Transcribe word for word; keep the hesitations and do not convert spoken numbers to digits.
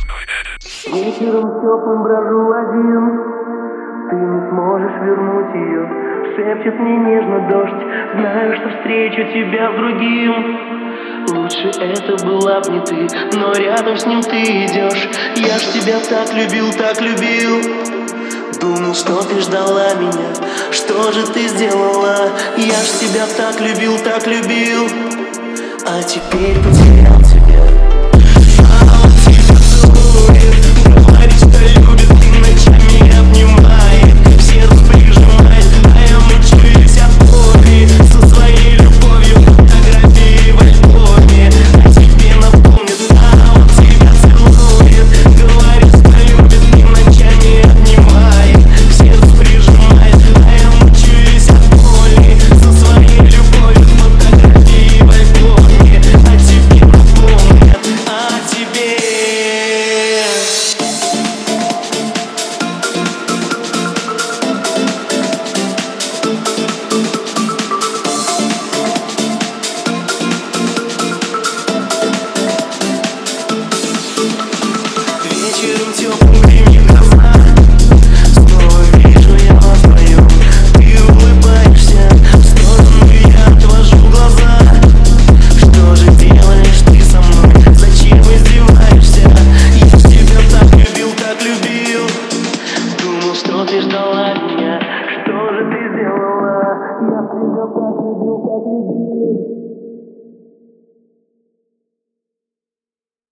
Вечером теплым брожу один, ты не сможешь вернуть ее. Шепчет мне нежно дождь, знаю, что встречу тебя с другим. Лучше это была б не ты, но рядом с ним ты идешь. Я ж тебя так любил, так любил. Думал, что ты ждала меня, что же ты сделала? Я ж тебя так любил, так любил. А теперь потерял тебя.